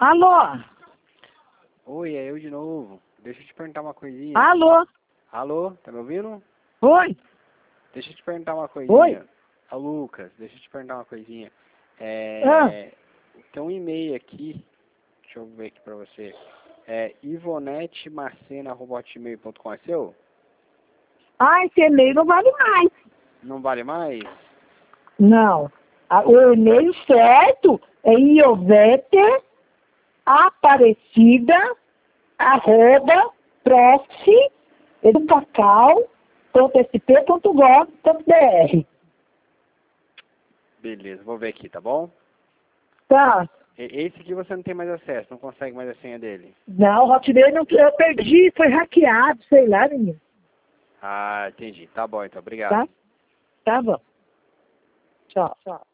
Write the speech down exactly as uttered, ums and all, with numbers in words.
Alô? Oi, é eu de novo. Deixa eu te perguntar uma coisinha. Alô? Alô, tá me ouvindo? Oi? Deixa eu te perguntar uma coisinha. Oi? Ô, Lucas, deixa eu te perguntar uma coisinha. Ah. É... Tem um e-mail aqui, deixa eu ver aqui pra você. É ivonettemacena arroba hotmail ponto com, é seu? Ah, esse e-mail não vale mais. Não vale mais? Não. Ah, o e-mail certo é iovete aparecida arroba prof educacal ponto s p ponto gov ponto b r. Beleza, vou ver aqui, tá bom? Tá. E- Esse aqui você não tem mais acesso, não consegue mais a senha dele. Não, o Hotmail não, eu perdi, foi hackeado, sei lá, menino. Ah, entendi. Tá bom, então. Obrigado. Tá? Tá bom. Tchau, tchau.